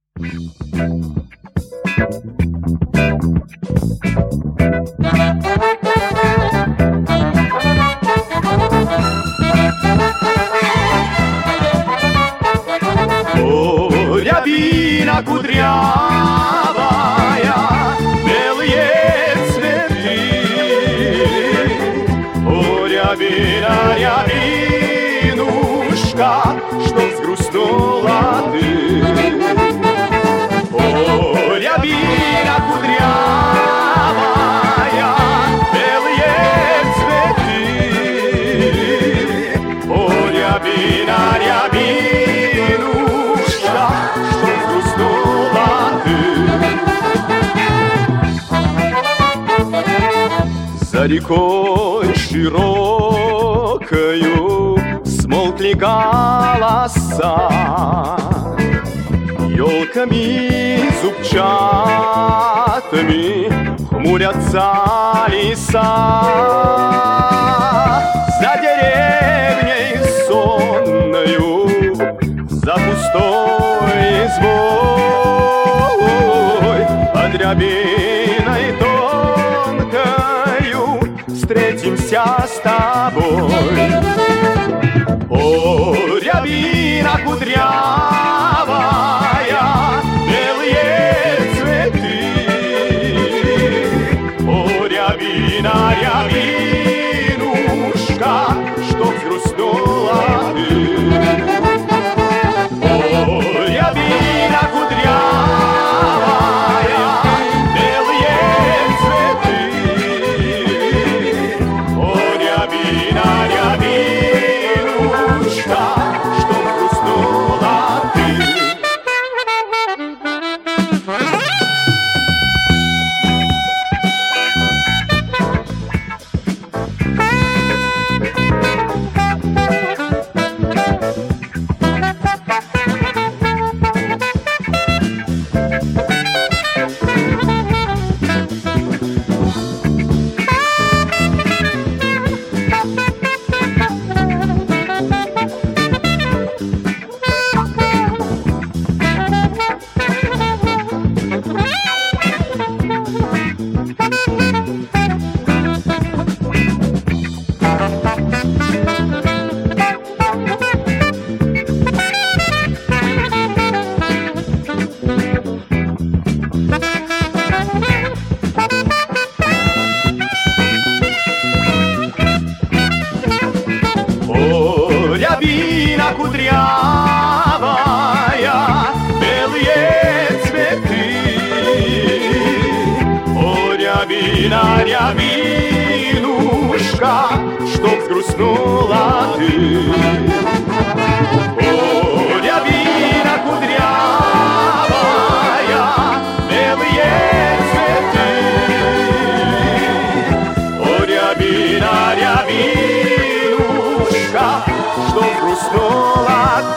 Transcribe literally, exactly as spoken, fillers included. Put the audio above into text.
О, рябина кудрявая, белые цветы. О, рябина, рябинушка, что взгрустнула ты. О, рябина кудрявая, белые цветы. О, рябина, рябинушка, что взгрустнула ты. За рекой широкою смолкли голоса, елками зубчатыми хмурятся леса. За деревней сонною, за пустой избой, под рябиной тонкою встретимся с тобой. О, рябина кудрявая, белые цветы. О, рябина, рябинушка, что взгрустнула ты. О, рябина кудрявая, белые цветы. О, рябина, рябинушка, что взгрустнула ты. О, рябина кудрявая, белые цветы. О, рябина, рябинушка, что взгрустнула ты. О, рябина кудрявая, белые цветы. О, рябина, рябинушка, что взгрустнула